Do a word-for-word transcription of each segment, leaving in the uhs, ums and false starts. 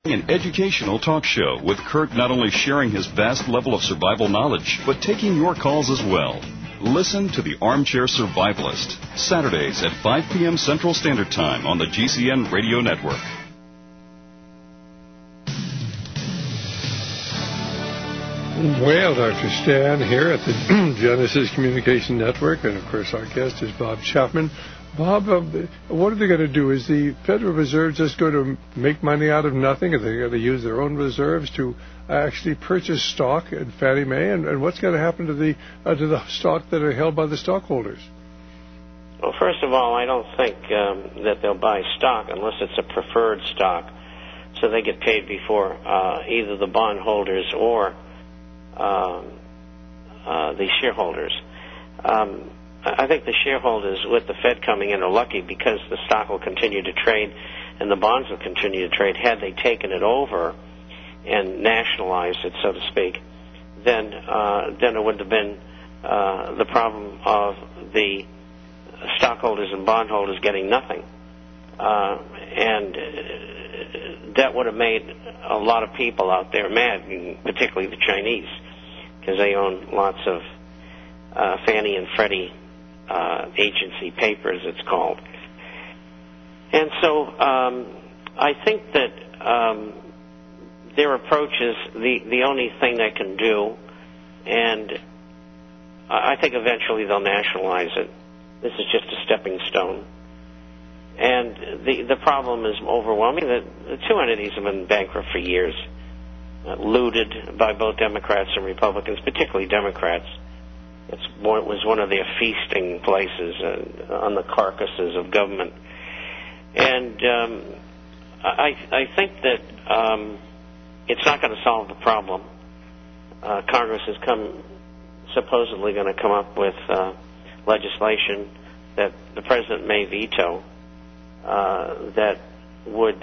An educational talk show with Kurt not only sharing his vast level of survival knowledge, but taking your calls as well. Listen to the Armchair Survivalist, Saturdays at five p.m. Central Standard Time on the G C N Radio Network. Well, Doctor Stan here at the Genesis Communication Network, and of course our guest is Bob Chapman. Bob, uh, what are they going to do? Is the Federal Reserve just going to make money out of nothing? Are they going to use their own reserves to actually purchase stock in Fannie Mae? And, and what's going to happen to the uh, to the stock that are held by the stockholders? Well, first of all, I don't think um, that they'll buy stock unless it's a preferred stock, so they get paid before uh, either the bondholders or um, uh, the shareholders. Um, I think the shareholders, with the Fed coming in, are lucky because the stock will continue to trade and the bonds will continue to trade. Had they taken it over and nationalized it, so to speak, then uh, then it would have been uh, the problem of the stockholders and bondholders getting nothing. Uh, and that would have made a lot of people out there mad, particularly the Chinese, because they own lots of uh, Fannie and Freddie Uh, agency papers, it's called. And so um, I think that um, their approach is the, the only thing they can do, and I think eventually they'll nationalize it. This is just a stepping stone. And the, the problem is overwhelming. The, the two entities have been bankrupt for years, uh, looted by both Democrats and Republicans, particularly Democrats. It's one, it was one of their feasting places uh, on the carcasses of government. And um, I, I think that um, it's not going to solve the problem. Uh, Congress is come, supposedly going to come up with uh, legislation that the president may veto uh, that would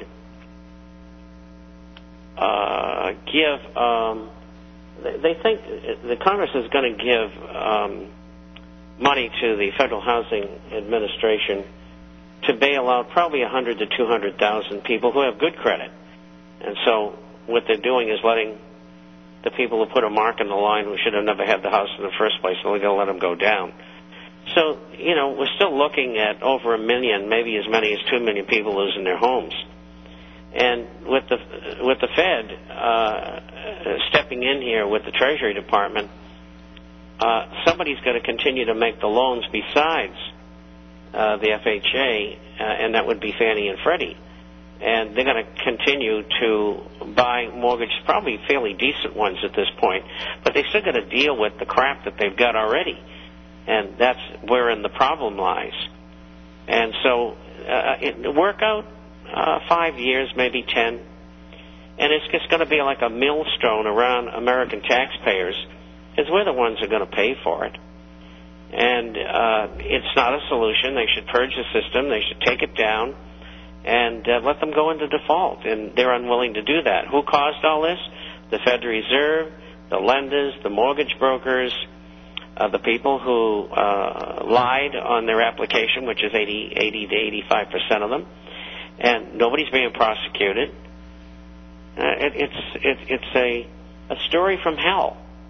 uh, give... Um, They think the Congress is going to give um, money to the Federal Housing Administration to bail out probably one hundred to two hundred thousand people who have good credit. And so what they're doing is letting the people who put a mark in the line who should have never had the house in the first place, they're going to let them go down. So, you know, we're still looking at over a million, maybe as many as two million people losing their homes. And with the with the Fed uh, stepping in here with the Treasury Department, uh, somebody's going to continue to make the loans besides uh, the F H A, uh, and that would be Fannie and Freddie. And they're going to continue to buy mortgages, probably fairly decent ones at this point, but they still got to deal with the crap that they've got already. And that's wherein the problem lies. And so uh, it work out. Uh, five years, maybe ten, and it's just going to be like a millstone around American taxpayers, because we're the ones who are going to pay for it. And uh, it's not a solution. They should purge the system. They should take it down and uh, let them go into default, and they're unwilling to do that. Who caused all this? The Federal Reserve, the lenders, the mortgage brokers, uh, the people who uh, lied on their application, which is eighty, eighty to eighty-five percent of them. And nobody's being prosecuted. Uh, it, it's it, it's a a story from hell.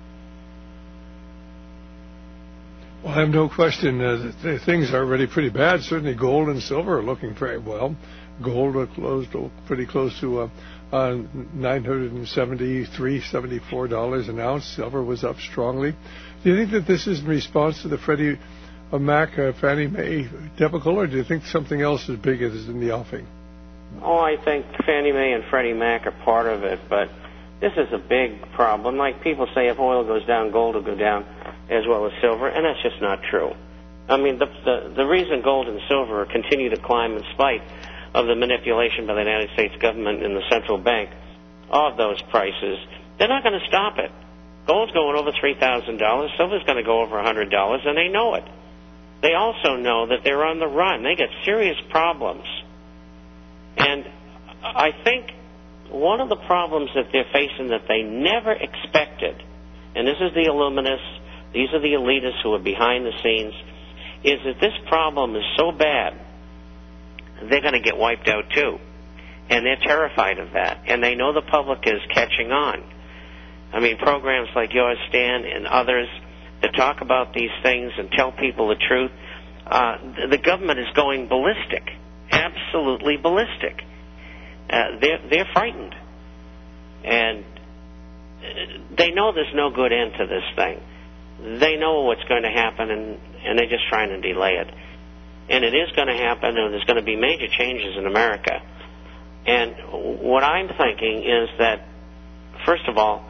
Well, I have no question uh, that things are already pretty bad. Certainly, gold and silver are looking very well. Gold are closed pretty close to uh, uh, nine hundred seventy-three, seventy-four dollars an ounce. Silver was up strongly. Do you think that this is in response to the Freddie Mac, uh, Fannie Mae debacle, or do you think something else as big is in the offing? Oh, I think Fannie Mae and Freddie Mac are part of it, but this is a big problem. Like people say, if oil goes down, gold will go down as well as silver, and that's just not true. I mean, the, the, the reason gold and silver continue to climb in spite of the manipulation by the United States government and the central bank of those prices, they're not going to stop it. Gold's going over three thousand dollars, silver's going to go over one hundred dollars, and they know it. They also know that they're on the run. They get serious problems. And I think one of the problems that they're facing that they never expected, and this is the Illuminists, these are the elitists who are behind the scenes, is that this problem is so bad, they're going to get wiped out too. And they're terrified of that. And they know the public is catching on. I mean, programs like yours, Stan, and others that talk about these things and tell people the truth, uh, the government is going ballistic, absolutely ballistic. Uh, they're, they're frightened. And they know there's no good end to this thing. They know what's going to happen, and, and they're just trying to delay it. And it is going to happen, and there's going to be major changes in America. And what I'm thinking is that, first of all,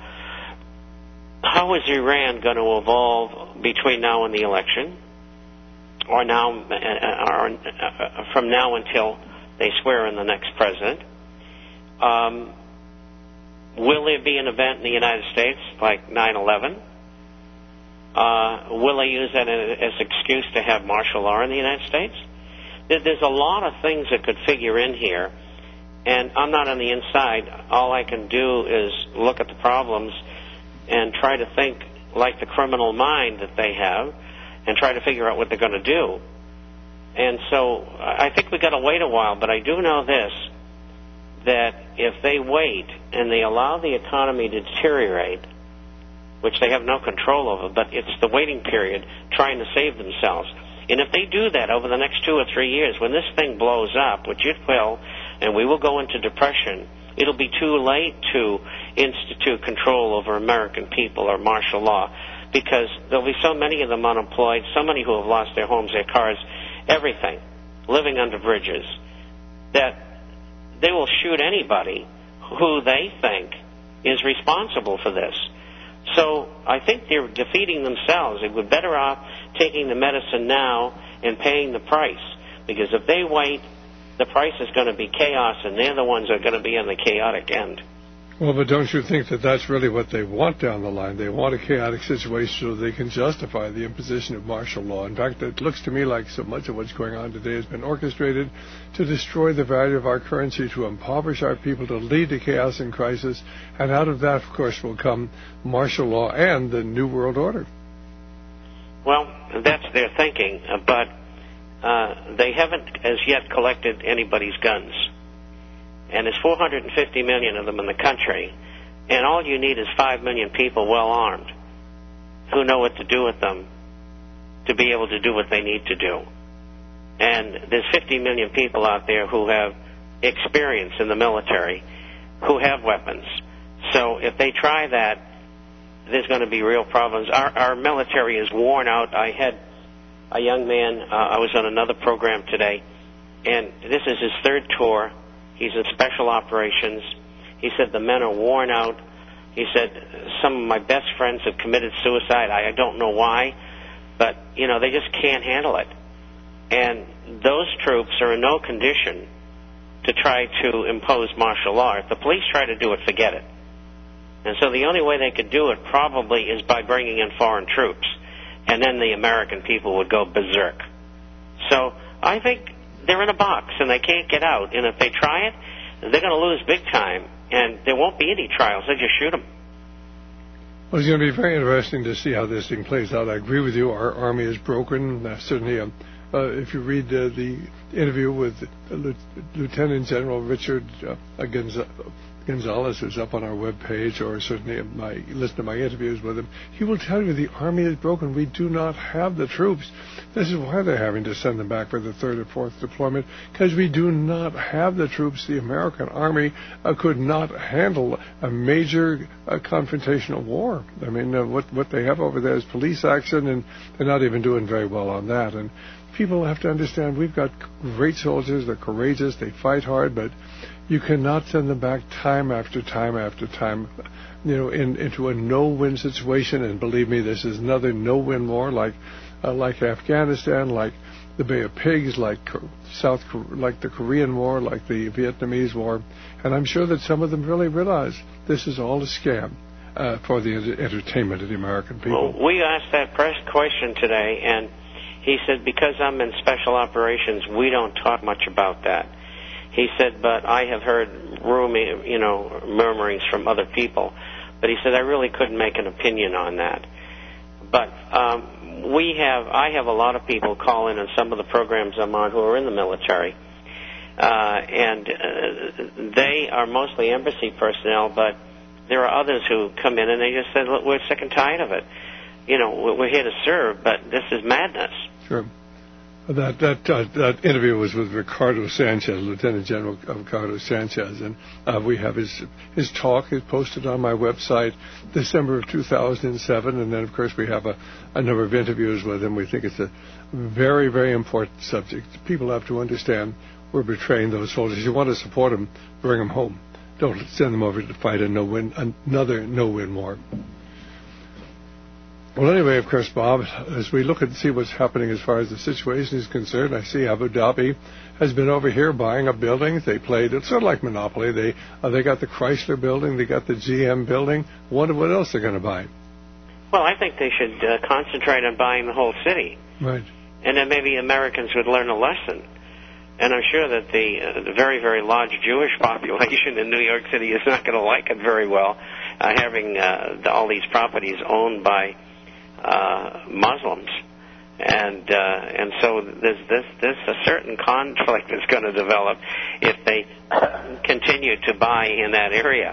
how is Iran going to evolve between now and the election, or now, or from now until they swear in the next president? Um, will there be an event in the United States like nine eleven? Uh, will they use that as an excuse to have martial law in the United States? There's a lot of things that could figure in here, and I'm not on the inside. All I can do is look at the problems and try to think like the criminal mind that they have and try to figure out what they're going to do. And so I think we've got to wait a while, but I do know this, that if they wait and they allow the economy to deteriorate, which they have no control over, but it's the waiting period trying to save themselves. And if they do that over the next two or three years, when this thing blows up, which it will, and we will go into depression, it'll be too late to institute control over American people or martial law, because there'll be so many of them unemployed, so many who have lost their homes, their cars, everything, living under bridges, that they will shoot anybody who they think is responsible for this. So I think they're defeating themselves. They would better off taking the medicine now and paying the price, because if they wait, the price is going to be chaos, and they're the ones that are going to be on the chaotic end. Well, but don't you think that that's really what they want down the line? They want a chaotic situation so they can justify the imposition of martial law. In fact, it looks to me like so much of what's going on today has been orchestrated to destroy the value of our currency, to impoverish our people, to lead to chaos and crisis. And out of that, of course, will come martial law and the New World Order. Well, that's their thinking, but uh, they haven't as yet collected anybody's guns. And there's four hundred fifty million of them in the country, and all you need is five million people well armed who know what to do with them to be able to do what they need to do. And there's fifty million people out there who have experience in the military, who have weapons. So if they try that, there's going to be real problems. Our, our military is worn out. I had a young man, uh, I was on another program today, and this is his third tour. He's in special operations. He said the men are worn out. He said some of my best friends have committed suicide. I, I don't know why, but, you know, they just can't handle it. And those troops are in no condition to try to impose martial law. If the police try to do it, forget it. And so the only way they could do it probably is by bringing in foreign troops, and then the American people would go berserk. So I think they're in a box, and they can't get out. And if they try it, they're going to lose big time, and there won't be any trials. They just shoot them. Well, it's going to be very interesting to see how this thing plays out. I agree with you. Our army is broken. Uh, certainly, um, uh, if you read uh, the interview with uh, Lieutenant General Richard uh, Gonzalez, Gonzalez, who's up on our webpage, or certainly my, listen to my interviews with him, he will tell you the army is broken. We do not have the troops. This is why they're having to send them back for the third or fourth deployment, because we do not have the troops. The American army uh, could not handle a major uh, confrontational war. I mean, uh, what, what they have over there is police action, and they're not even doing very well on that. And people have to understand we've got great soldiers. They're courageous. They fight hard, but you cannot send them back time after time after time, you know, in, into a no-win situation. And believe me, this is another no-win war, like uh, like Afghanistan, like the Bay of Pigs, like South, like the Korean War, like the Vietnamese War. And I'm sure that some of them really realize this is all a scam uh, for the entertainment of the American people. Well, we asked that press question today, and he said, because I'm in special operations, we don't talk much about that. He said, but I have heard roomy, you know, murmurings from other people. But he said, I really couldn't make an opinion on that. But um, we have, I have a lot of people call in on some of the programs I'm on who are in the military. and uh, they are mostly embassy personnel, but there are others who come in and they just say, look, we're sick and tired of it. You know, we're here to serve, but this is madness. Sure. That that uh, that interview was with Ricardo Sanchez, Lieutenant General Ricardo Sanchez, and uh, we have his his talk is posted on my website, December of two thousand seven, and then of course we have a, a number of interviews with him. We think it's a very very important subject. People have to understand we're betraying those soldiers. You want to support them, bring them home. Don't send them over to fight a no-win another no-win war. Well, anyway, of course, Bob, as we look and see what's happening as far as the situation is concerned, I see Abu Dhabi has been over here buying up buildings. They played, it's sort of like Monopoly. They uh, they got the Chrysler building, they got the G M building. Wonder what else they're going to buy. Well, I think they should uh, concentrate on buying the whole city. Right. And then maybe Americans would learn a lesson. And I'm sure that the, uh, the very, very large Jewish population in New York City is not going to like it very well, uh, having uh, the, all these properties owned by Uh, Muslims, and uh, and so there's this there's a certain conflict that's going to develop if they continue to buy in that area.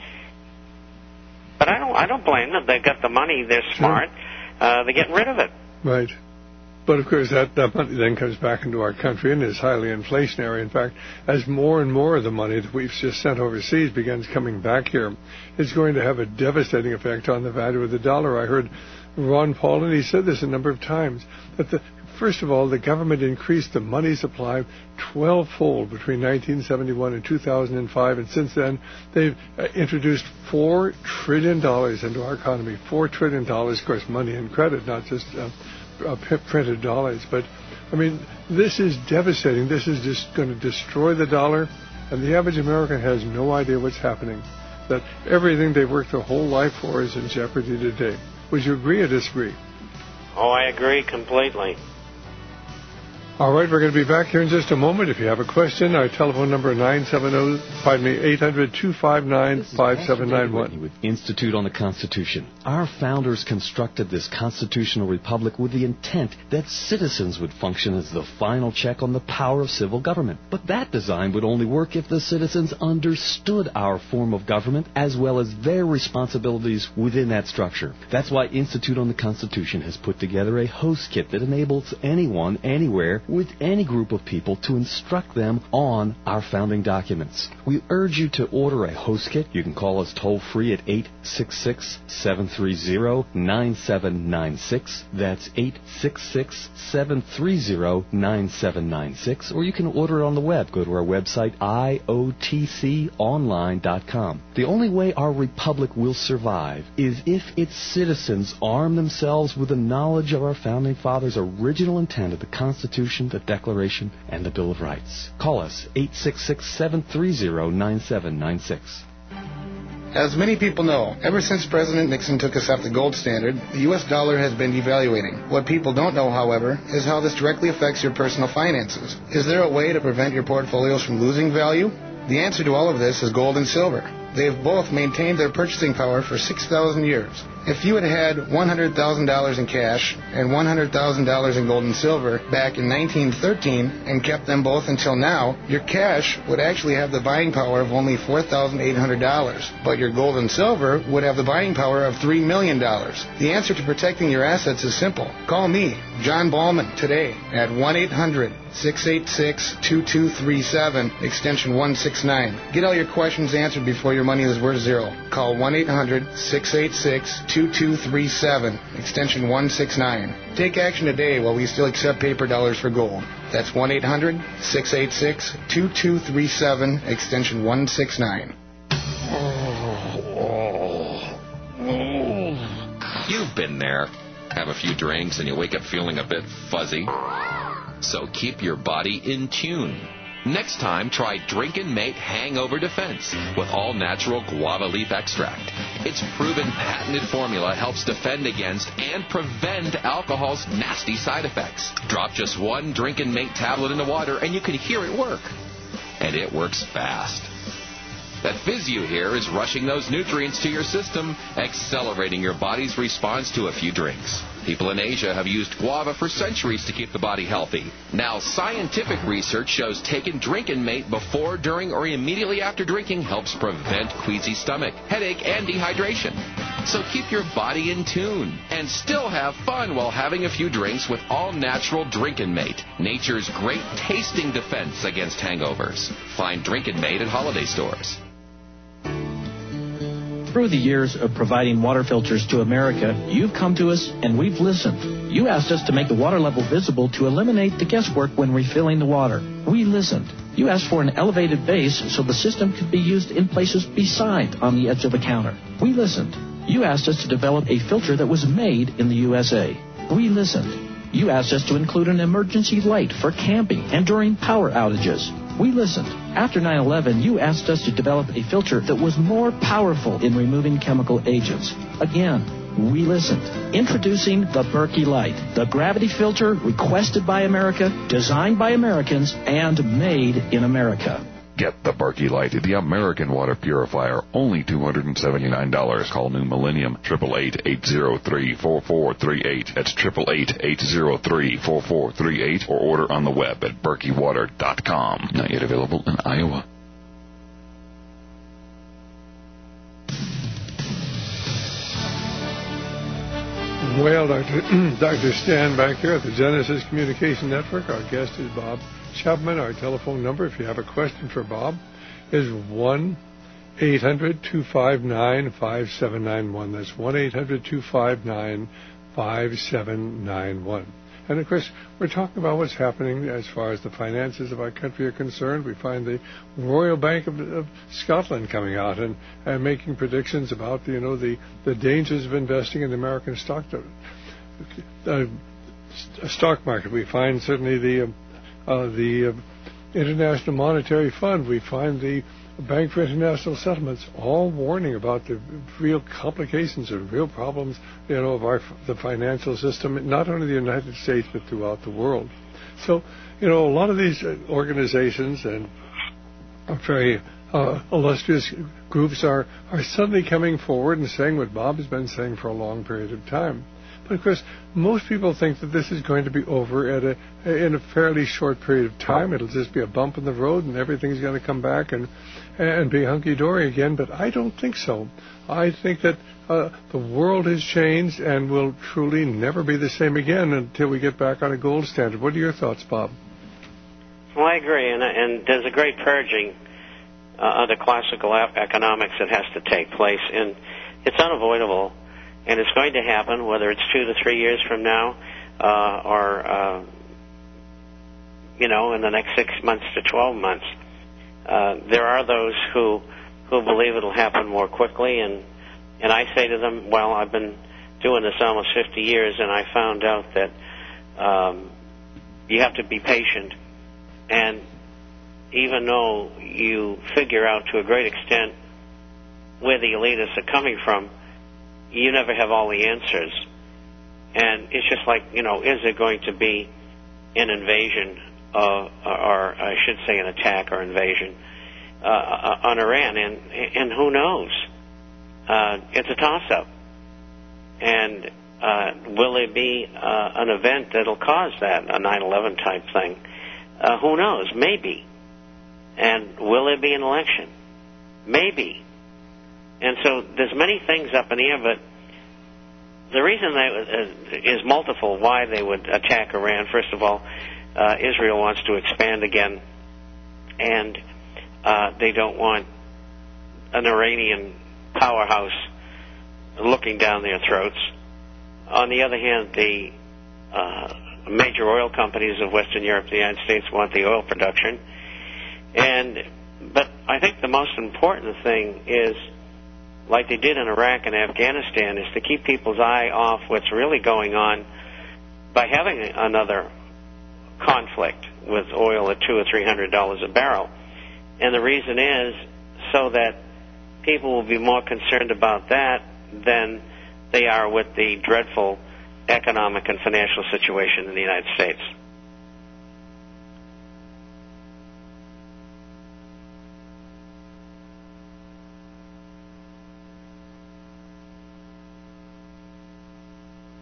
But I don't I don't blame them. They've got the money. They're smart. Uh, they're getting rid of it. Right. But, of course, that, that money then comes back into our country and is highly inflationary. In fact, as more and more of the money that we've just sent overseas begins coming back here, it's going to have a devastating effect on the value of the dollar. I heard Ron Paul, and he said this a number of times, that the, first of all, the government increased the money supply twelve-fold between nineteen seventy-one and two thousand five, and since then they've uh, introduced four trillion dollars into our economy. four trillion dollars, of course, money and credit, not just uh, uh, printed dollars. But, I mean, this is devastating. This is just going to destroy the dollar, and the average American has no idea what's happening, that everything they've worked their whole life for is in jeopardy today. Would you agree or disagree? Oh, I agree completely. All right, we're going to be back here in just a moment. If you have a question, our telephone number nine seven zero, pardon me, eight hundred, two five nine, five seven nine one. With Institute on the Constitution. Our founders constructed this constitutional republic with the intent that citizens would function as the final check on the power of civil government. But that design would only work if the citizens understood our form of government as well as their responsibilities within that structure. That's why Institute on the Constitution has put together a host kit that enables anyone, anywhere, with any group of people to instruct them on our founding documents. We urge you to order a host kit. You can call us toll-free at eight six six, seven three zero, nine seven nine six. That's eight six six, seven three zero, nine seven nine six. Or you can order it on the web. Go to our website, I O T C online dot com. The only way our republic will survive is if its citizens arm themselves with the knowledge of our founding fathers' original intent of the Constitution, the Declaration, and the Bill of Rights. Call us, eight six six, seven three zero, nine seven nine six. As many people know, ever since President Nixon took us off the gold standard, the U S dollar has been devaluating. What people don't know, however, is how this directly affects your personal finances. Is there a way to prevent your portfolios from losing value? The answer to all of this is gold and silver. They have both maintained their purchasing power for six thousand years. If you had had one hundred thousand dollars in cash and one hundred thousand dollars in gold and silver back in nineteen thirteen and kept them both until now, your cash would actually have the buying power of only four thousand eight hundred dollars, but your gold and silver would have the buying power of three million dollars. The answer to protecting your assets is simple. Call me, John Ballman, today at one eight hundred, six eight six, two two three seven, extension one six nine. Get all your questions answered before your money is worth zero. Call one eight hundred, six eight six, two two three seven, extension one six nine. Take action today while we still accept paper dollars for gold. That's one eight hundred, six eight six, two two three seven, extension one six nine. You've been there. Have a few drinks and you wake up feeling a bit fuzzy. So keep your body in tune. Next time, try Drinkin' Mate Hangover Defense with all-natural guava leaf extract. Its proven patented formula helps defend against and prevent alcohol's nasty side effects. Drop just one Drinkin' Mate tablet in the water and you can hear it work. And it works fast. That fizz you hear is rushing those nutrients to your system, accelerating your body's response to a few drinks. People in Asia have used guava for centuries to keep the body healthy. Now, scientific research shows taking Drinkin' Mate before, during, or immediately after drinking helps prevent queasy stomach, headache, and dehydration. So keep your body in tune and still have fun while having a few drinks with all-natural Drinkin' Mate, nature's great tasting defense against hangovers. Find Drinkin' Mate at holiday stores. Through the years of providing water filters to America, you've come to us and we've listened. You asked us to make the water level visible to eliminate the guesswork when refilling the water. We listened. You asked for an elevated base so the system could be used in places beside on the edge of the counter. We listened. You asked us to develop a filter that was made in the U S A. We listened. You asked us to include an emergency light for camping and during power outages. We listened. After nine eleven, you asked us to develop a filter that was more powerful in removing chemical agents. Again, we listened. Introducing the Berkey Light, the gravity filter requested by America, designed by Americans, and made in America. Get the Berkey Light, the American water purifier, only two hundred seventy-nine dollars. Call New Millennium, eight eight eight, eight zero three, four four three eight. That's eight eight eight, eight zero three, four four three eight, or order on the web at berkey water dot com. Not yet available in Iowa. Well, Doctor Doctor Stan back here at the Genesis Communication Network. Our guest is Bob Chapman. Our telephone number, if you have a question for Bob, is one eight hundred, two five nine, five seven nine one. That's one eight hundred, two five nine, five seven nine one. And, of course, we're talking about what's happening as far as the finances of our country are concerned. We find the Royal Bank of, of Scotland coming out and, and making predictions about, you know, the, the dangers of investing in the American stock, uh, stock market. We find certainly the, uh, uh, the uh, International Monetary Fund. We find the Bank for International Settlements, all warning about the real complications and real problems, you know, of our the financial system, not only the United States but throughout the world. So, you know, a lot of these organizations and very uh, illustrious groups are are suddenly coming forward and saying what Bob has been saying for a long period of time. But, of course, most people think that this is going to be over at a, in a fairly short period of time. It'll just be a bump in the road and everything's going to come back and, and be hunky-dory again. But I don't think so. I think that uh, the world has changed and will truly never be the same again until we get back on a gold standard. What are your thoughts, Bob? Well, I agree. And, and there's a great purging uh, of the classical economics that has to take place. And it's unavoidable. And it's going to happen, whether it's two to three years from now, uh, or, uh, you know, in the next six months to twelve months. Uh, there are those who who believe it'll happen more quickly, and and I say to them, well, I've been doing this almost fifty years, and I found out that um, you have to be patient. And even though you figure out to a great extent where the elitists are coming from, you never have all the answers. And it's just like, you know, is there going to be an invasion, uh, or I should say an attack or invasion, uh, on Iran? And, and who knows? Uh, it's a toss-up. And uh, will there be uh, an event that'll cause that, a nine eleven type thing? Uh, who knows? Maybe. And will there be an election? Maybe. And so there's many things up in the air, but the reason that is multiple why they would attack Iran. First of all, uh, Israel wants to expand again, and uh, they don't want an Iranian powerhouse looking down their throats. On the other hand, the uh, major oil companies of Western Europe and the United States want the oil production. And but I think the most important thing is, like they did in Iraq and Afghanistan, is to keep people's eye off what's really going on by having another conflict with oil at two or three hundred dollars a barrel. And the reason is so that people will be more concerned about that than they are with the dreadful economic and financial situation in the United States.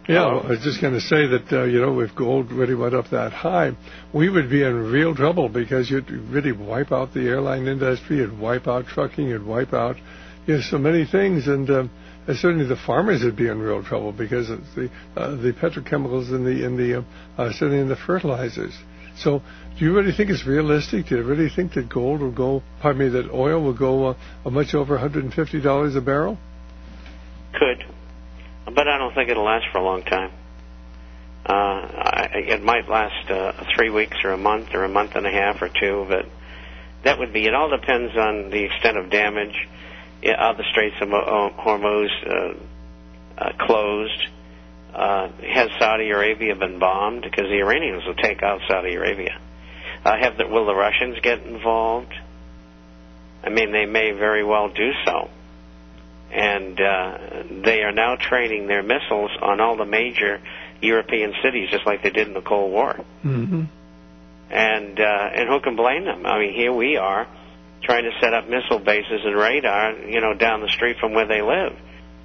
Yeah, well, I was just going to say that, uh, you know, if gold really went up that high, we would be in real trouble because you'd really wipe out the airline industry, you'd wipe out trucking, you'd wipe out, you know, so many things. And, um, and certainly the farmers would be in real trouble because of the uh, the petrochemicals in the, in the uh, uh, certainly in the fertilizers. So do you really think it's realistic? Do you really think that gold will go, pardon me, that oil will go uh, much over one hundred fifty dollars a barrel? Could. But I don't think it'll last for a long time. Uh, I, it might last uh, three weeks or a month or a month and a half or two, but that would be, it all depends on the extent of damage. Yeah, are the Straits of Hormuz uh, uh, closed? Uh, has Saudi Arabia been bombed? Because the Iranians will take out Saudi Arabia. Uh, have the, will the Russians get involved? I mean, they may very well do so. And uh, they are now training their missiles on all the major European cities, just like they did in the Cold War. Mm-hmm. And uh, and who can blame them? I mean, here we are trying to set up missile bases and radar, you know, down the street from where they live.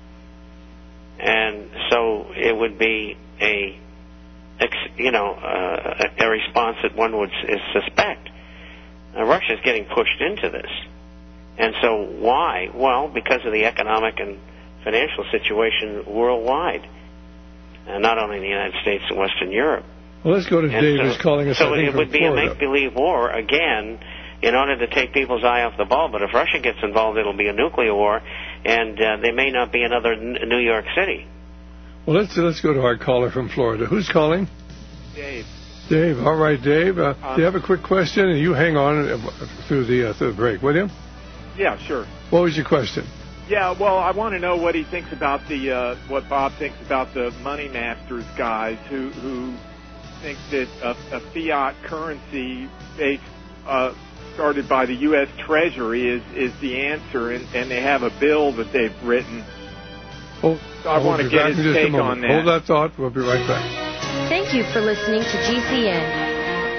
And so it would be a, you know, uh, a response that one would suspect. Uh, Russia's getting pushed into this. And so why? Well, because of the economic and financial situation worldwide, uh, not only in the United States and Western Europe. Well, let's go to and Dave, so, who's calling us. So I think it would be Florida. a make-believe war, again, in order to take people's eye off the ball. But if Russia gets involved, it'll be a nuclear war, and uh, there may not be another N- New York City. Well, let's let's go to our caller from Florida. Who's calling? Dave. Dave. All right, Dave. Uh, um, do you have a quick question? And you hang on through the, uh, through the break, will you? Yeah, sure. What was your question? Yeah, well, I want to know what he thinks about the uh, what Bob thinks about the money masters guys who who think that a, a fiat currency based uh, started by the U S Treasury is is the answer, and, and they have a bill that they've written. Oh, so I want to get his take on that. Hold that thought. We'll be right back. Thank you for listening to G C N.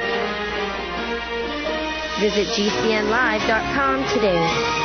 Visit G C N live dot com today.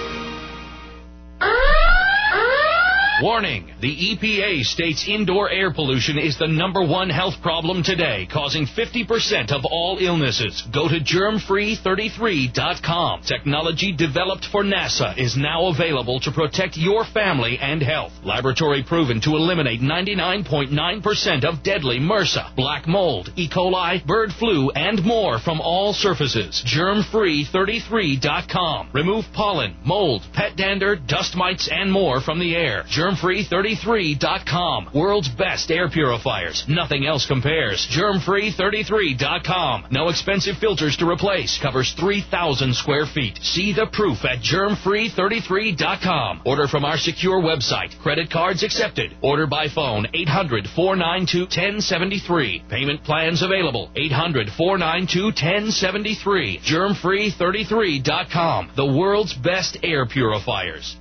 Warning, the E P A states indoor air pollution is the number one health problem today, causing fifty percent of all illnesses. Go to germ free thirty-three dot com. Technology developed for NASA is now available to protect your family and health. Laboratory proven to eliminate ninety-nine point nine percent of deadly MRSA, black mold, E. coli, bird flu, and more from all surfaces. germ free thirty-three dot com. Remove pollen, mold, pet dander, dust mites, and more from the air. germ free thirty-three dot com. World's best air purifiers. Nothing else compares. germ free thirty-three dot com. No expensive filters to replace. Covers three thousand square feet. See the proof at germ free thirty-three dot com. Order from our secure website. Credit cards accepted. Order by phone eight hundred, four nine two, one zero seven three. Payment plans available. eight hundred, four nine two, one zero seven three. germ free thirty-three dot com. The world's best air purifiers.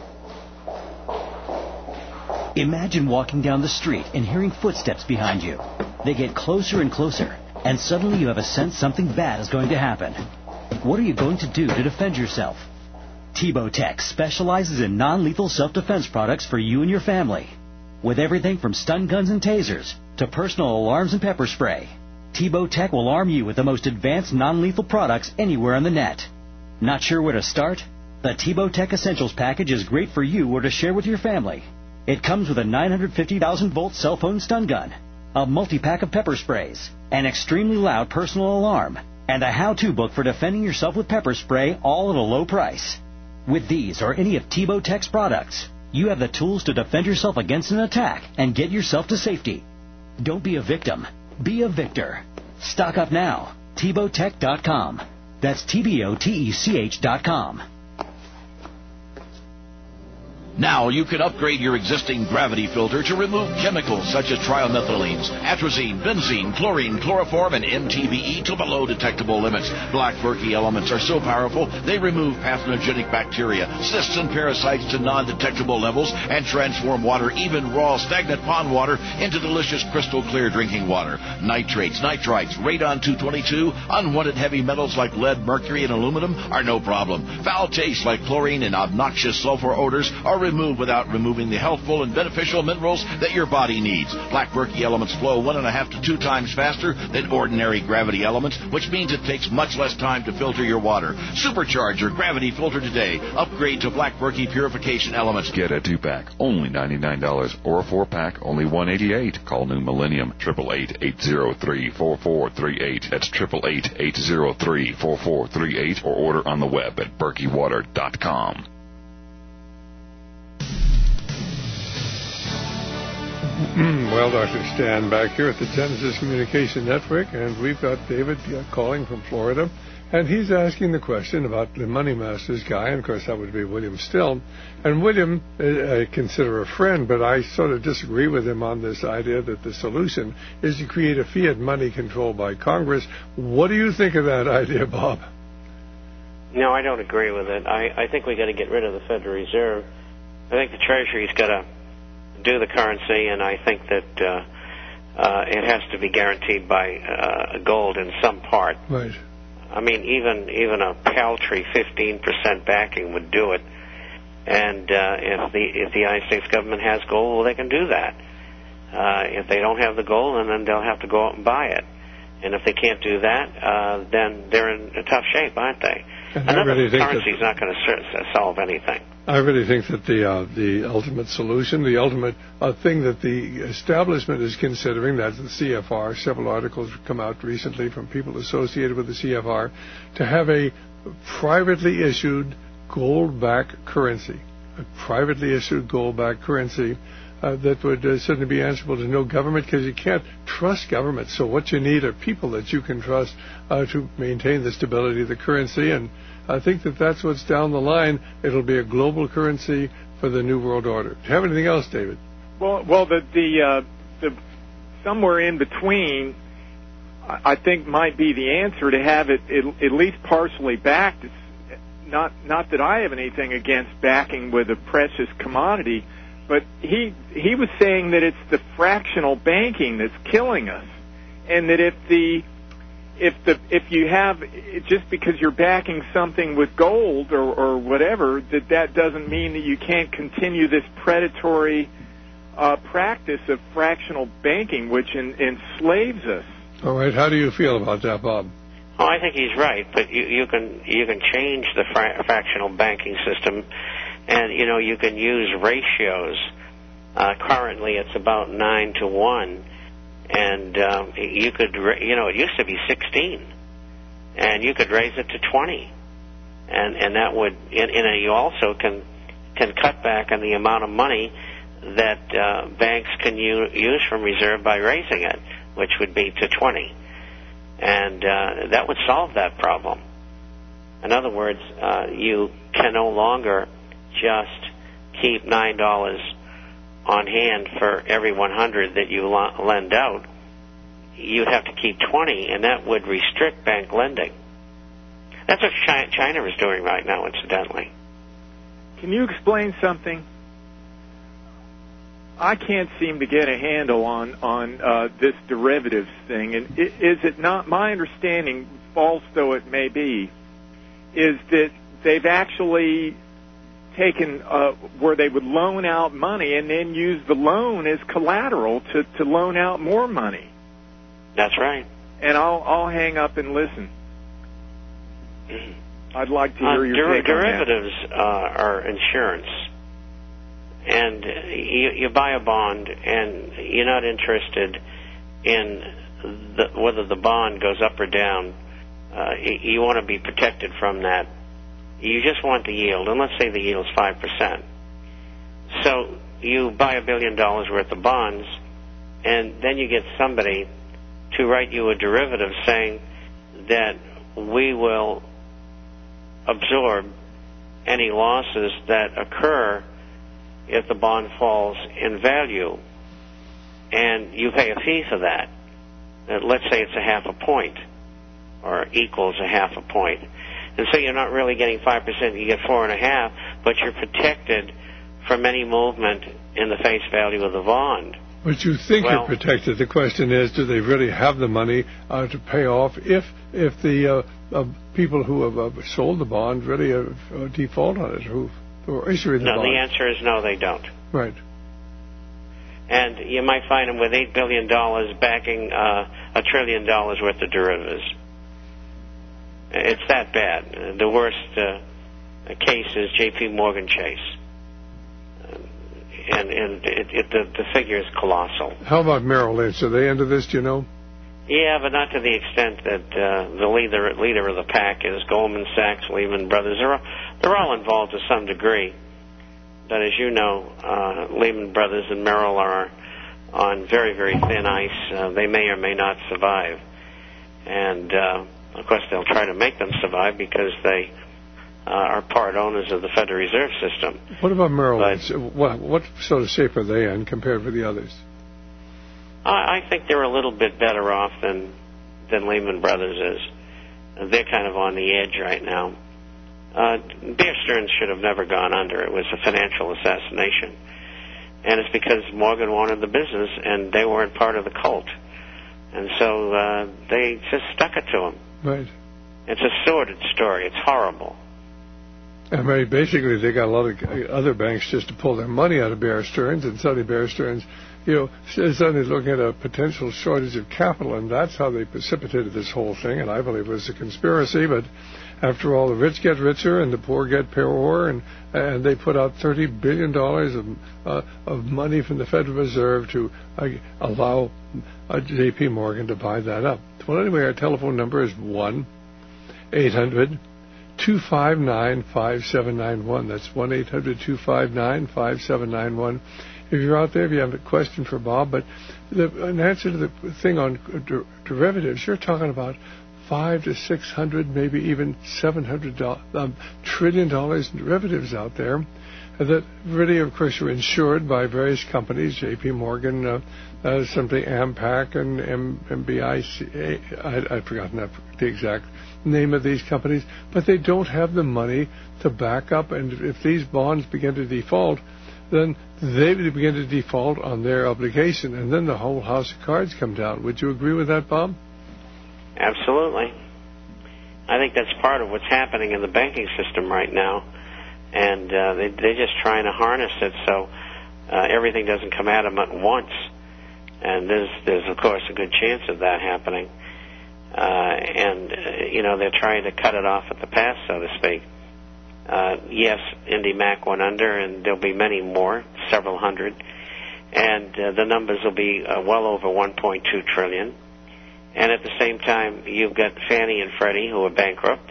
Imagine walking down the street and hearing footsteps behind you. They get closer and closer, and suddenly you have a sense something bad is going to happen. What are you going to do to defend yourself? Tebow Tech specializes in non-lethal self-defense products for you and your family. With everything from stun guns and tasers to personal alarms and pepper spray, Tebow Tech will arm you with the most advanced non-lethal products anywhere on the net. Not sure where to start? The Tebow Tech Essentials package is great for you or to share with your family. It comes with a nine hundred fifty thousand volt cell phone stun gun, a multi-pack of pepper sprays, an extremely loud personal alarm, and a how-to book for defending yourself with pepper spray, all at a low price. With these or any of Tebow Tech's products, you have the tools to defend yourself against an attack and get yourself to safety. Don't be a victim. Be a victor. Stock up now. Tebow Tech dot com. That's T B O T E C H dot com. Now you can upgrade your existing gravity filter to remove chemicals such as trimethylenes, atrazine, benzene, chlorine, chloroform, and M T B E to below detectable limits. Black Berkey elements are so powerful they remove pathogenic bacteria, cysts, and parasites to non-detectable levels and transform water, even raw stagnant pond water, into delicious crystal clear drinking water. Nitrates, nitrites, radon two twenty-two, unwanted heavy metals like lead, mercury, and aluminum are no problem. Foul tastes like chlorine and obnoxious sulfur odors are remove without removing the healthful and beneficial minerals that your body needs. Black Berkey Elements flow one and a half to two times faster than ordinary Gravity Elements, which means it takes much less time to filter your water. Supercharge your Gravity filter today. Upgrade to Black Berkey Purification Elements. Get a two-pack, only ninety-nine dollars, or a four-pack, only one hundred eighty-eight dollars. Call New Millennium, eight eight eight, eight zero three, four four three eight. That's eight eight eight, eight zero three, four four three eight, or order on the web at berkey water dot com. Well, Doctor Stan back here at the Genesis Communication Network, and we've got David uh, calling from Florida, and he's asking the question about the Money Masters guy, and of course that would be William Still. And William, uh, I consider a friend, but I sort of disagree with him on this idea that the solution is to create a fiat money controlled by Congress. What do you think of that idea, Bob? No, I don't agree with it. I, I think we got to get rid of the Federal Reserve. I think the Treasury's got to do the currency, and I think that uh, uh, it has to be guaranteed by uh, gold in some part. Right. I mean, even even a paltry fifteen percent backing would do it. And uh, if the if the United States government has gold, well, they can do that. Uh, if they don't have the gold, then they'll have to go out and buy it. And if they can't do that, uh, then they're in a tough shape, aren't they? And Another really currency is not going to solve anything. I really think that the uh, the ultimate solution, the ultimate uh, thing that the establishment is considering, that's the C F R. Several articles have come out recently from people associated with the C F R, to have a privately issued gold-backed currency, a privately issued gold-backed currency uh, that would uh, certainly be answerable to no government, because you can't trust government. So what you need are people that you can trust uh, to maintain the stability of the currency, and I think that that's what's down the line. It'll be a global currency for the New World Order. Do you have anything else, David? Well, well, the the, uh, the somewhere in between, I think, might be the answer, to have it at, at least partially backed. It's not not that I have anything against backing with a precious commodity, but he he was saying that it's the fractional banking that's killing us, and that if the If the if you have, just because you're backing something with gold or, or whatever, that that doesn't mean that you can't continue this predatory uh, practice of fractional banking, which en, enslaves us. All right. How do you feel about that, Bob? Oh, I think he's right, but you, you can you can change the fra- fractional banking system, and you know you can use ratios. Uh, currently, it's about nine to one. And um, you could, you know, it used to be sixteen, and you could raise it to twenty, and and that would, and, and you also can can cut back on the amount of money that uh, banks can u- use from reserve by raising it, which would be to twenty, and uh, that would solve that problem. In other words, uh, you can no longer just keep nine dollars on hand for every one hundred that you lend out. You'd have to keep twenty, and that would restrict bank lending. That's what China is doing right now, incidentally. Can you explain something? I can't seem to get a handle on on uh, this derivatives thing. And is it not, my understanding, false though it may be, is that they've actually taken uh, where they would loan out money and then use the loan as collateral to, to loan out more money. That's right. And I'll I'll hang up and listen. I'd like to hear uh, your der- take on that. Derivatives uh, are insurance, and you, you buy a bond, and you're not interested in the, whether the bond goes up or down. Uh, you, you want to be protected from that. You just want the yield, and let's say the yield is five percent. So you buy a billion dollars worth of bonds, and then you get somebody to write you a derivative saying that we will absorb any losses that occur if the bond falls in value, and you pay a fee for that. Uh, let's say it's a half a point, or equals a half a point. And so you're not really getting five percent, you get four and a half, but you're protected from any movement in the face value of the bond. But you think well, you're protected. The question is, do they really have the money uh, to pay off if if the uh, uh, people who have uh, sold the bond really uh, default on it? Who or issuing the no, bonds? the answer is no, they don't. Right. And you might find them with eight billion dollars backing uh, a trillion dollars worth of derivatives. It's that bad. The worst uh, case is J P. Morgan Chase. And, and it, it, the, the figure is colossal. How about Merrill Lynch? Are they into this, do you know? Yeah, but not to the extent that uh, the leader leader of the pack is. Goldman Sachs, Lehman Brothers. They're all, they're all involved to some degree. But as you know, uh, Lehman Brothers and Merrill are on very, very thin ice. Uh, they may or may not survive. And, uh, of course, they'll try to make them survive because they uh, are part owners of the Federal Reserve System. What about Merrill But, Lynch? What, what sort of shape are they in compared with the others? I, I think they're a little bit better off than, than Lehman Brothers is. They're kind of on the edge right now. Uh, Bear Stearns should have never gone under. It was a financial assassination. And it's because Morgan wanted the business, and they weren't part of the cult. And so uh, they just stuck it to him. Right. It's a sordid story. It's horrible. I mean, basically, they got a lot of other banks just to pull their money out of Bear Stearns, and suddenly Bear Stearns, you know, suddenly looking at a potential shortage of capital, and that's how they precipitated this whole thing, and I believe it was a conspiracy, but after all, the rich get richer and the poor get poorer, and and they put out thirty billion dollars of uh, of money from the Federal Reserve to uh, allow uh, J P. Morgan to buy that up. Well, anyway, our telephone number is one eight hundred two five nine five seven nine one. That's one eight hundred two five nine five seven nine one. If you're out there, if you have a question for Bob, but the, an answer to the thing on der- derivatives, you're talking about five to six hundred, maybe even seven hundred um, trillion dollars in derivatives out there that really, of course, are insured by various companies, J P. Morgan, uh, uh, simply AMPAC and M- MBIC. I, I've forgotten that, the exact name of these companies, but they don't have the money to back up. And if these bonds begin to default, then they begin to default on their obligation, and then the whole house of cards come down. Would you agree with that, Bob? Absolutely. I think that's part of what's happening in the banking system right now. And uh, they, they're just trying to harness it so uh, everything doesn't come at them at once. And there's, there's, of course, a good chance of that happening. Uh, and, uh, you know, they're trying to cut it off at the pass, so to speak. Uh, yes, IndyMac went under, and there'll be many more, several hundred. And uh, the numbers will be uh, well over one point two trillion dollars. And at the same time, you've got Fannie and Freddie, who are bankrupt.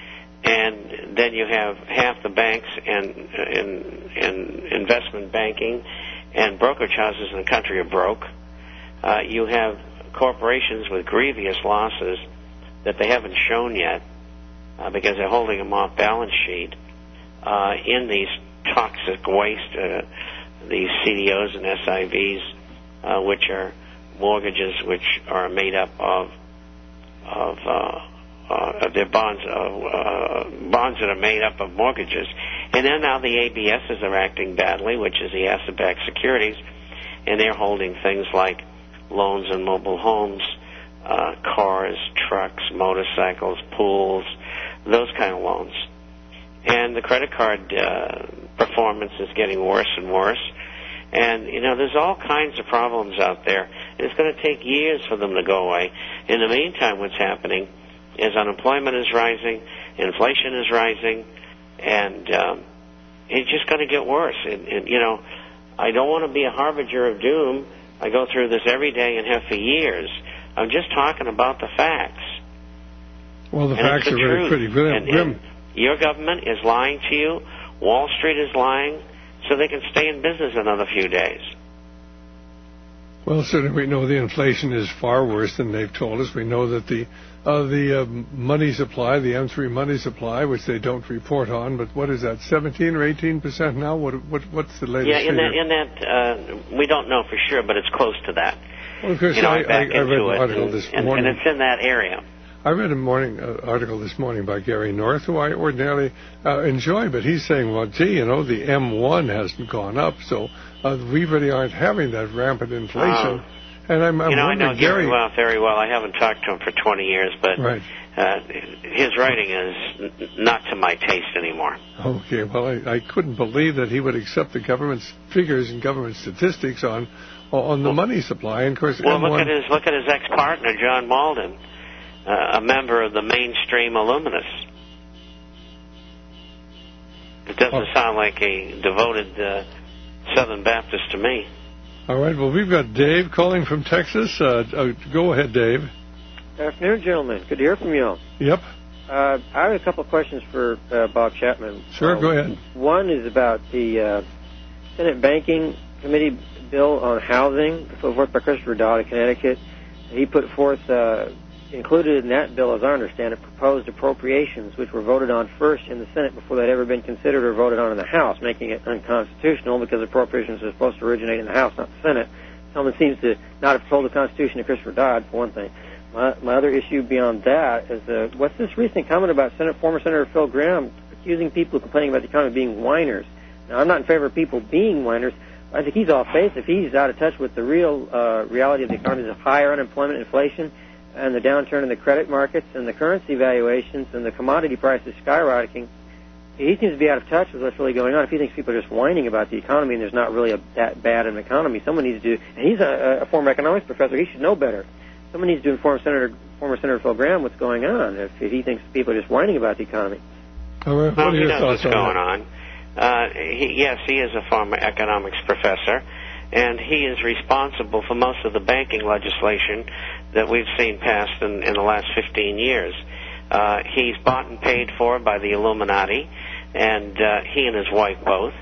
And then you have half the banks and, and, and investment banking and brokerage houses in the country are broke. Uh, you have corporations with grievous losses that they haven't shown yet uh, because they're holding them off balance sheet uh, in these toxic waste, uh, these C D Os and S I Vs, uh, which are mortgages which are made up of of uh, uh, their bonds, uh, uh, bonds that are made up of mortgages. And then now the A B Ss are acting badly, which is the asset-backed securities, and they're holding things like loans on mobile homes, uh, cars, trucks, motorcycles, pools, those kind of loans. And the credit card uh, performance is getting worse and worse. And, you know, there's all kinds of problems out there. And it's going to take years for them to go away. In the meantime, what's happening is unemployment is rising, inflation is rising, and um, it's just going to get worse. And, and, you know, I don't want to be a harbinger of doom. I go through this every day and have for years. I'm just talking about the facts. Well, the and facts the are really truth. pretty grim. And, and your government is lying to you. Wall Street is lying, so they can stay in business another few days. Well, certainly we know the inflation is far worse than they've told us. We know that the uh, the uh, money supply, the M three money supply, which they don't report on, but what is that, seventeen or eighteen percent now? What, what what's the latest Yeah, in figure? that, in that uh, we don't know for sure, but it's close to that. Well, of course, you know, I, I, I read an article and, this and, morning. and it's in that area. I read a morning uh, article this morning by Gary North, who I ordinarily uh, enjoy, but he's saying, well, gee, you know, the M one hasn't gone up, so uh, we really aren't having that rampant inflation. Um, and I'm, I'm you know, I wondering, know Gary Gary well, very well. I haven't talked to him for twenty years, but right. uh, his writing is n- not to my taste anymore. Okay, well, I, I couldn't believe that he would accept the government's figures and government statistics on on the well, money supply. And of course, well, M look one... at his look at his ex-partner, John Malden, uh, a member of the mainstream Illuminists. It doesn't oh. sound like a devoted uh, Southern Baptist to me. All right, well, we've got Dave calling from Texas. Uh, uh, go ahead, Dave. Good afternoon, gentlemen. Good to hear from you all. Yep. Uh, I have a couple of questions for uh, Bob Chapman. Sure, uh, go ahead. One is about the uh, Senate Banking Committee bill on housing put forth by Christopher Dodd of Connecticut. He put forth, uh, included in that bill, as I understand it, proposed appropriations, which were voted on first in the Senate before they'd ever been considered or voted on in the House, making it unconstitutional because appropriations are supposed to originate in the House, not the Senate. Someone seems to not have told the Constitution to Christopher Dodd, for one thing. My, my other issue beyond that is, uh, what's this recent comment about Senate, former Senator Phil Gramm accusing people complaining about the economy of being whiners? Now, I'm not in favor of people being whiners. I think he's off base if he's out of touch with the real uh, reality of the economy of higher unemployment, inflation, and the downturn in the credit markets and the currency valuations and the commodity prices skyrocketing. He seems to be out of touch with what's really going on. If he thinks people are just whining about the economy and there's not really a, that bad an economy, someone needs to do, and he's a, a former economics professor, he should know better. Someone needs to inform Senator, former Senator Phil Gramm what's going on if, if he thinks people are just whining about the economy. All right. Well, what he knows what's on going that? on. Uh, he, yes, he is a former economics professor, and he is responsible for most of the banking legislation that we've seen passed in, in the last fifteen years. Uh, he's bought and paid for by the Illuminati, and uh, he and his wife both.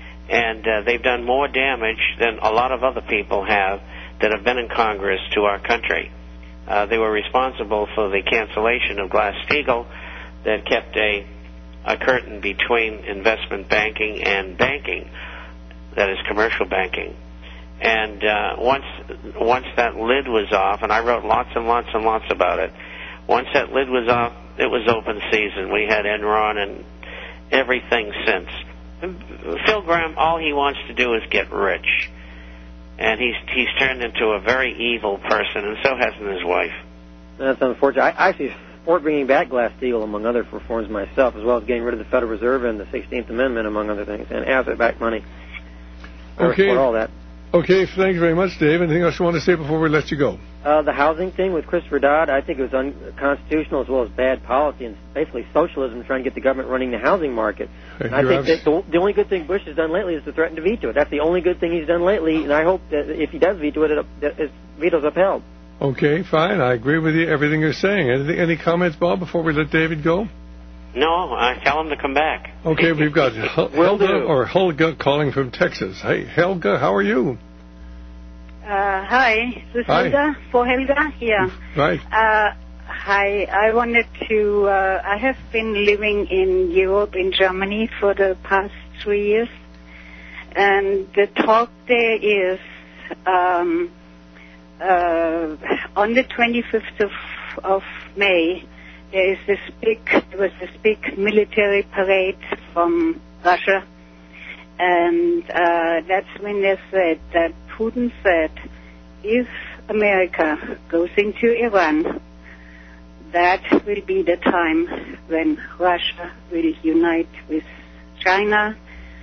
And uh, they've done more damage than a lot of other people have that have been in Congress to our country. Uh, they were responsible for the cancellation of Glass-Steagall that kept a, a curtain between investment banking and banking, that is commercial banking. And uh, once once that lid was off, and I wrote lots and lots and lots about it, once that lid was off, it was open season. We had Enron and everything since. Phil Gramm, all he wants to do is get rich. And he's he's turned into a very evil person, and so hasn't his wife. That's unfortunate. I, I actually support bringing back Glass-Steagall, among other reforms myself, as well as getting rid of the Federal Reserve and the sixteenth Amendment, among other things, and asset-backed money. I okay. support all that. Okay, thank you very much, Dave. Anything else you want to say before we let you go? Uh, the housing thing with Christopher Dodd, I think it was unconstitutional as well as bad policy and basically socialism trying to get the government running the housing market. And I think that the, the only good thing Bush has done lately is to threaten to veto it. That's the only good thing he's done lately, and I hope that if he does veto it, it, it his veto's upheld. Okay, fine. I agree with you, everything you're saying. Anything, any comments, Bob, before we let David go? No, I tell him to come back. Okay, we've got Helga or Helga calling from Texas. Hey, Helga, how are you? Uh, hi, this is hi. Helga, for Helga, yeah. Right. Uh, hi, I wanted to, uh, I have been living in Europe, in Germany, for the past three years, and the talk there is, um, uh, on the twenty-fifth of, of May, there is this big, there was this big military parade from Russia, and uh, that's when they said that Putin said, if America goes into Iran, that will be the time when Russia will unite with China,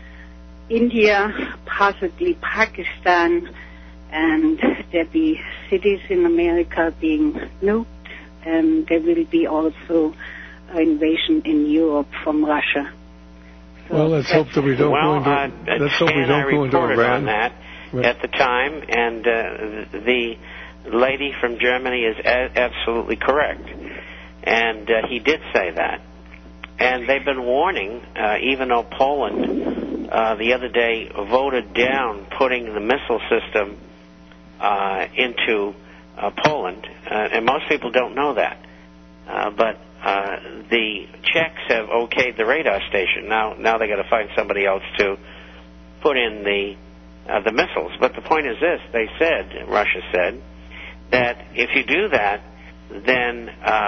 India, possibly Pakistan, and there'll be cities in America being nuked, and there will be also an invasion in Europe from Russia. So well, let's hope that we don't well, go into. Uh, let's hope we don't I go into reported Iran. on that right. at the time, and uh, the lady from Germany is a- absolutely correct, and uh, he did say that. And they've been warning, uh, even though Poland uh, the other day voted down putting the missile system uh, into uh, Poland, uh, and most people don't know that, uh, but. Uh, the Czechs have okayed the radar station. Now, now they got to find somebody else to put in the uh, the missiles. But the point is this: they said, Russia said, that if you do that, then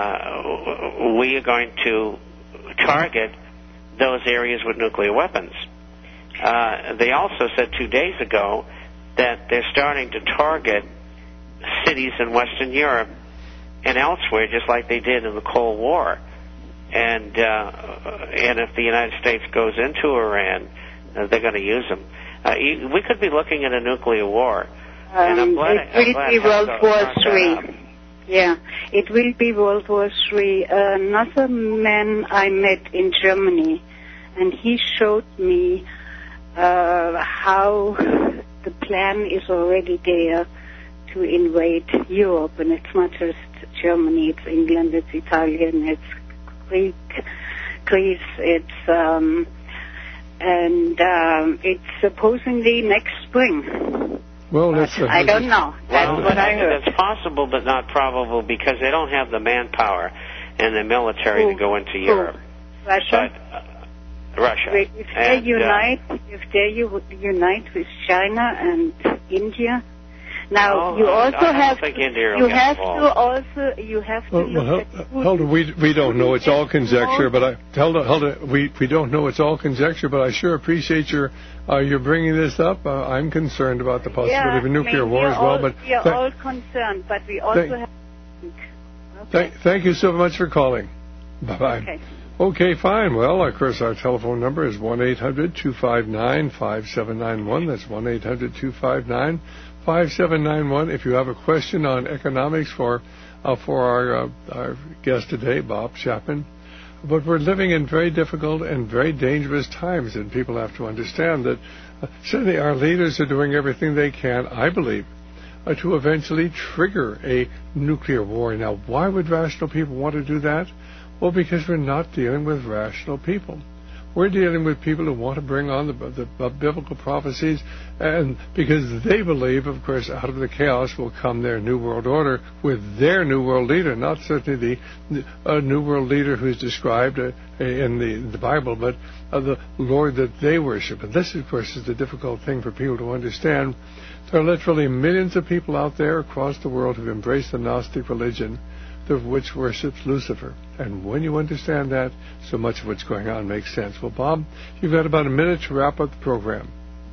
uh, we are going to target those areas with nuclear weapons. Uh, they also said two days ago that they're starting to target cities in Western Europe and elsewhere, just like they did in the Cold War. And uh, and if the United States goes into Iran, uh, they're going to use them. Uh, we could be looking at a nuclear war. Um, and I'm glad, it will I'm glad be World Helga War brought that Three. up. Yeah, it will be World War Three. Uh, another man I met in Germany, and he showed me uh, how the plan is already there to invade Europe, and it's not just Germany, it's England, it's Italian, it's Greek, Greece, it's um, and um, it's supposedly next spring. Well, that's uh, I don't know. That's well, what I heard. That's possible, but not probable, because they don't have the manpower and the military Who? to go into Who? Europe. Russia? But, uh, Russia. If they and, unite, uh, if they u- unite with China and India. Now no, you I- also I don't have think to, India will you get have involved. to also you have to Well, look well, at Hel- who- Helder, we we don't know. It's all conjecture, but I Helder, Helder, we we don't know. It's all conjecture, but I sure appreciate your uh, your bringing this up. Uh, I'm concerned about the possibility yeah, of a nuclear I mean, war we as are well. all, But we are th- all concerned, but we also Thank- have. Thank, thank you so much for calling. Bye-bye. Okay. Okay, fine. Well, of course, our telephone number is one eight hundred two five nine five seven nine one. That's one eight hundred two five nine five seven nine one. If you have a question on economics for uh, for our, uh, our guest today, Bob Chapman. But we're living in very difficult and very dangerous times, and people have to understand that uh, certainly our leaders are doing everything they can, I believe, Uh, to eventually trigger a nuclear war. Now, why would rational people want to do that? Well, because we're not dealing with rational people. We're dealing with people who want to bring on the, the, the biblical prophecies, and because they believe, of course, out of the chaos will come their New World Order with their New World leader, not certainly the uh, New World leader who's described uh, in the, the Bible, but uh, the Lord that they worship. And this, of course, is the difficult thing for people to understand. There are literally millions of people out there across the world who've embraced the Gnostic religion, the which worships Lucifer. And when you understand that, so much of what's going on makes sense. Well, Bob, you've got about a minute to wrap up the program.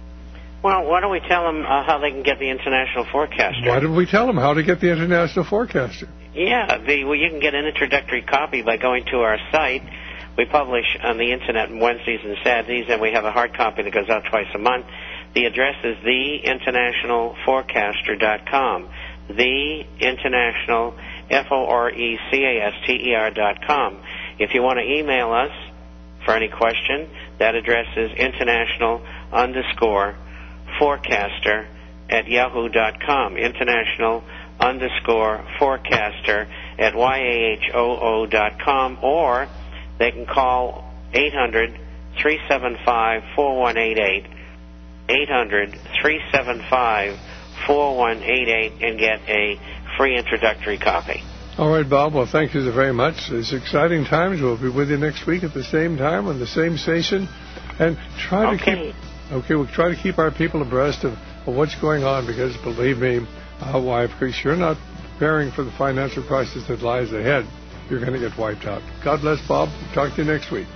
Well, why don't we tell them uh, how they can get the International Forecaster? Why don't we tell them how to get the International Forecaster? Yeah, the, well, you can get an introductory copy by going to our site. We publish on the Internet on Wednesdays and Saturdays, and we have a hard copy that goes out twice a month. The address is the international forecaster dot com. The International, F O R E C A S T E R dot com. If you want to email us for any question, that address is international underscore forecaster at yahoo dot com. International underscore forecaster at Y A H O O dot com, or they can call eight hundred three seven five four one eight eight, eight hundred three seven five four one eight eight, and get a free introductory copy. All right, Bob. Well, thank you very much. It's exciting times. We'll be with you next week at the same time on the same station, and try to Okay. keep. Okay, we'll try to keep our people abreast of, of what's going on, because believe me, uh, why, if you're not preparing for the financial crisis that lies ahead, you're going to get wiped out. God bless, Bob. Talk to you next week.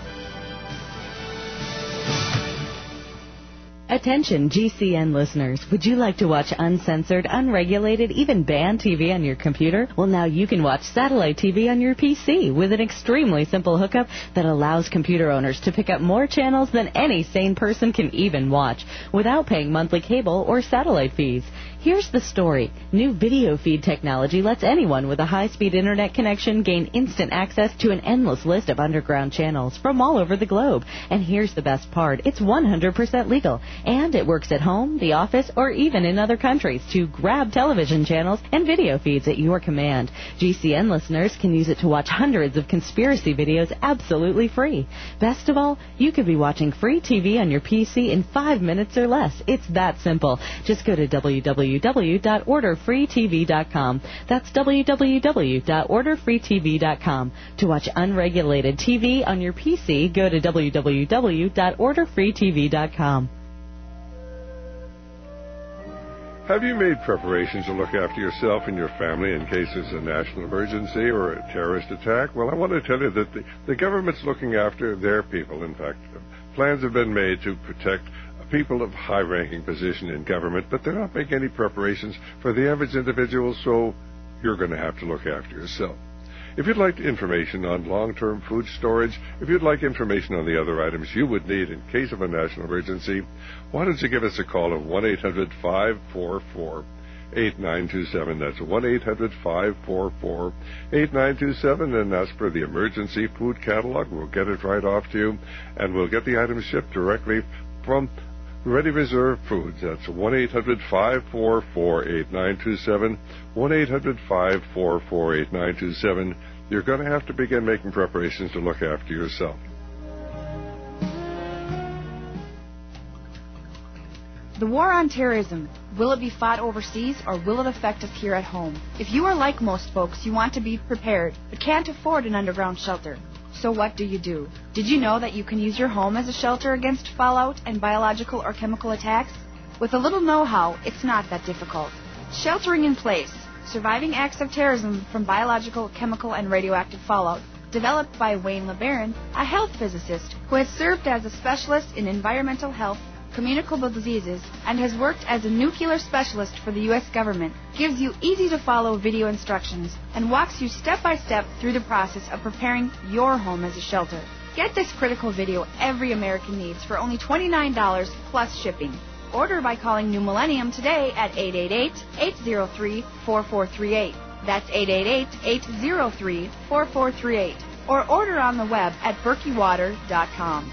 Attention G C N listeners, would you like to watch uncensored, unregulated, even banned T V on your computer? Well, now you can watch satellite T V on your P C with an extremely simple hookup that allows computer owners to pick up more channels than any sane person can even watch without paying monthly cable or satellite fees. Here's the story. New video feed technology lets anyone with a high-speed internet connection gain instant access to an endless list of underground channels from all over the globe. And here's the best part. It's one hundred percent legal. And it works at home, the office, or even in other countries to grab television channels and video feeds at your command. G C N listeners can use it to watch hundreds of conspiracy videos absolutely free. Best of all, you could be watching free T V on your P C in five minutes or less. It's that simple. Just go to w w w dot order free t v dot com. That's w w w dot order free t v dot com. To watch unregulated T V on your P C, go to w w w dot order free t v dot com. Have you made preparations to look after yourself and your family in case there's a national emergency or a terrorist attack? Well, I want to tell you that the, the government's looking after their people. In fact, plans have been made to protect people of high-ranking position in government, but they're not making any preparations for the average individual, so you're going to have to look after yourself. If you'd like information on long-term food storage, if you'd like information on the other items you would need in case of a national emergency, why don't you give us a call at one eight hundred five four four eight nine two seven. That's one eight hundred five four four eight nine two seven, and ask for the emergency food catalog. We'll get it right off to you, and we'll get the items shipped directly from Ready Reserve Foods. That's one eight hundred five four four eight nine two seven, one eight hundred five four four eight nine two seven. You're going to have to begin making preparations to look after yourself. The war on terrorism, will it be fought overseas or will it affect us here at home? If you are like most folks, you want to be prepared, but can't afford an underground shelter. So what do you do? Did you know that you can use your home as a shelter against fallout and biological or chemical attacks? With a little know-how, it's not that difficult. Sheltering in Place, Surviving Acts of Terrorism from Biological, Chemical, and Radioactive Fallout, developed by Wayne LeBaron, a health physicist who has served as a specialist in environmental health, communicable diseases, and has worked as a nuclear specialist for the U S government, gives you easy-to-follow video instructions and walks you step-by-step through the process of preparing your home as a shelter. Get this critical video every American needs for only twenty-nine dollars plus shipping. Order by calling New Millennium today at eight eight eight, eight zero three, four four three eight. That's eight eight eight, eight zero three, four four three eight. Or order on the web at berkey water dot com.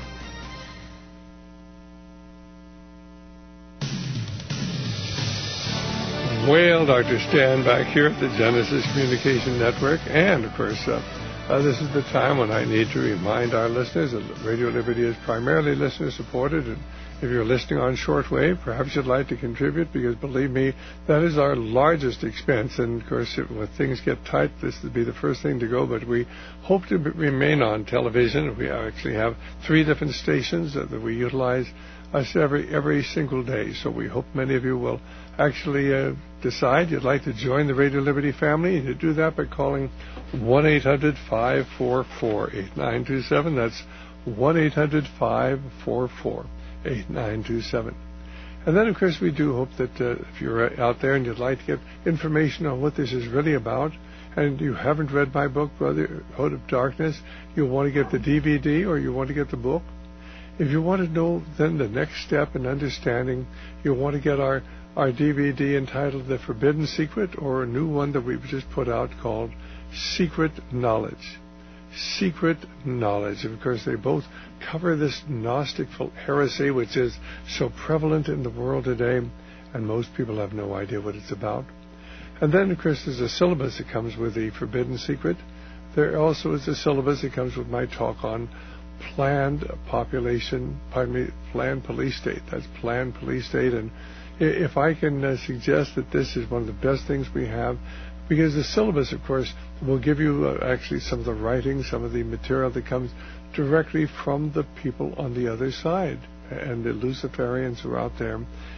Well, Doctor Stan back here at the Genesis Communication Network, and, of course, uh, uh, this is the time when I need to remind our listeners that Radio Liberty is primarily listener-supported, and if you're listening on shortwave, perhaps you'd like to contribute, because, believe me, that is our largest expense, and, of course, if, when things get tight, this would be the first thing to go, but we hope to b- remain on television. We actually have three different stations uh, that we utilize us every every single day. So we hope many of you will actually uh, decide you'd like to join the Radio Liberty family, and you do that by calling one eight hundred five four four eight nine two seven. That's one eight hundred five four four eight nine two seven. And then, of course, we do hope that uh, if you're out there and you'd like to get information on what this is really about, and you haven't read my book, Brotherhood of Darkness, you'll want to get the D V D or you want to get the book. If you want to know then the next step in understanding, you'll want to get our, our D V D entitled The Forbidden Secret, or a new one that we've just put out called Secret Knowledge. Secret Knowledge. Of course, they both cover this Gnostic heresy, which is so prevalent in the world today, and most people have no idea what it's about. And then, of course, there's a syllabus that comes with the Forbidden Secret. There also is a syllabus that comes with my talk on planned population, pardon me, planned police state. That's planned police state. And if I can uh, suggest that this is one of the best things we have, because the syllabus, of course, will give you uh, actually some of the writing, some of the material that comes directly from the people on the other side, and the Luciferians who are out there.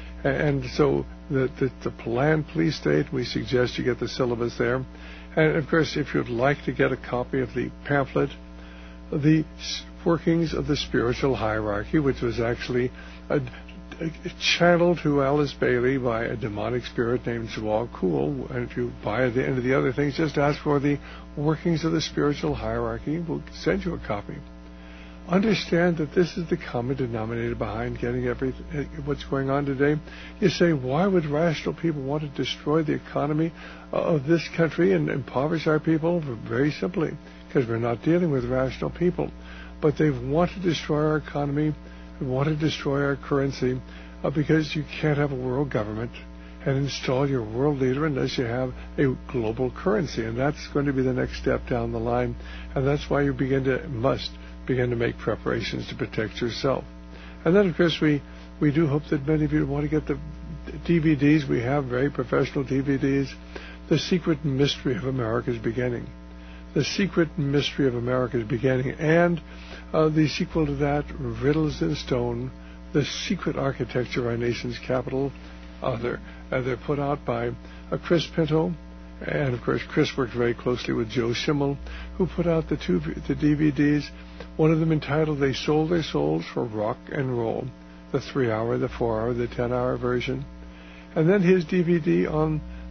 And so the, the, the planned police state, we suggest you get the syllabus there. And, of course, if you'd like to get a copy of the pamphlet, The Workings of the Spiritual Hierarchy, which was actually a, a, channeled to Alice Bailey by a demonic spirit named Joel Kuhl. And if you buy at the end of the other things, just ask for the Workings of the Spiritual Hierarchy. We'll send you a copy. Understand that this is the common denominator behind getting everything, what's going on today. You say, why would rational people want to destroy the economy of this country and impoverish our people? Very simply, because we're not dealing with rational people. But they want to destroy our economy, they want to destroy our currency, uh, because you can't have a world government and install your world leader unless you have a global currency. And that's going to be the next step down the line. And that's why you begin to, must begin to make preparations to protect yourself. And then, of course, we, we do hope that many of you want to get the D V Ds. We have very professional D V Ds. The Secret Mystery of America's Beginning. The Secret Mystery of America's Beginning. And uh, the sequel to that, Riddles in Stone, The Secret Architecture of Our Nation's Capital. Uh, they're, uh, they're put out by uh, Chris Pinto. And, of course, Chris worked very closely with Joe Schimmel, who put out the two the D V Ds. One of them entitled They Sold Their Souls for Rock and Roll, the three-hour, the four-hour, the ten-hour version. And then his D V D on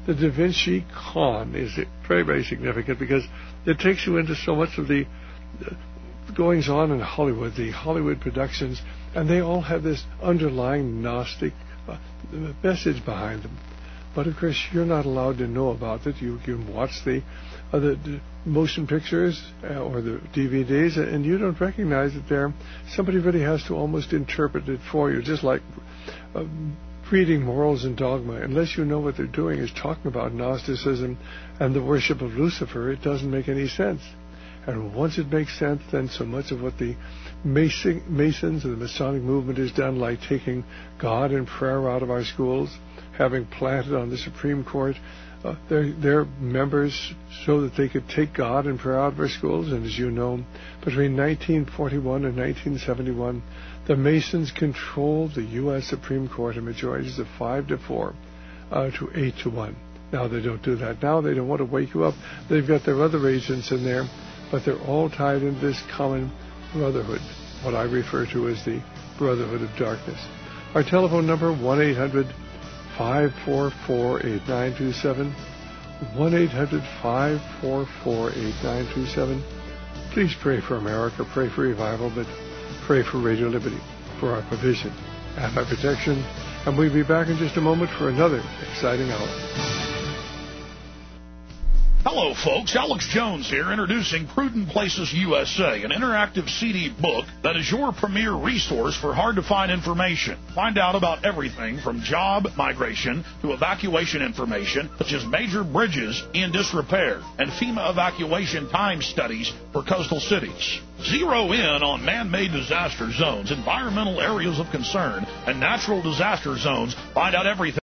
the Da Vinci Con is very, very significant because it takes you into so much of the goings on in Hollywood, the Hollywood productions, and they all have this underlying Gnostic uh, message behind them. But of course, you're not allowed to know about it. You can watch the, uh, the, the motion pictures uh, or the D V Ds, and you don't recognize it there. Somebody really has to almost interpret it for you, just like uh, reading Morals and Dogma. Unless you know what they're doing is talking about Gnosticism and the worship of Lucifer, it doesn't make any sense. And once it makes sense, then so much of what the Mason, Masons and the Masonic movement has done, like taking God and prayer out of our schools, having planted on the Supreme Court uh, their, their members so that they could take God and prayer out of our schools. And as you know, between nineteen forty-one and nineteen seventy-one, the Masons controlled the U S Supreme Court in majorities of five to four uh, to eight to one. Now they don't do that. Now they don't want to wake you up. They've got their other agents in there, but they're all tied into this common brotherhood, what I refer to as the Brotherhood of Darkness. Our telephone number, one eight hundred five four four eight nine two seven, one eight hundred five four four eight nine two seven. Please pray for America, pray for revival, but pray for Radio Liberty, for our provision and our protection. And we'll be back in just a moment for another exciting hour. Hello, folks. Alex Jones here, introducing Prudent Places U S A, an interactive C D book that is your premier resource for hard-to-find information. Find out about everything from job migration to evacuation information, such as major bridges in disrepair and FEMA evacuation time studies for coastal cities. Zero in on man-made disaster zones, environmental areas of concern, and natural disaster zones. Find out everything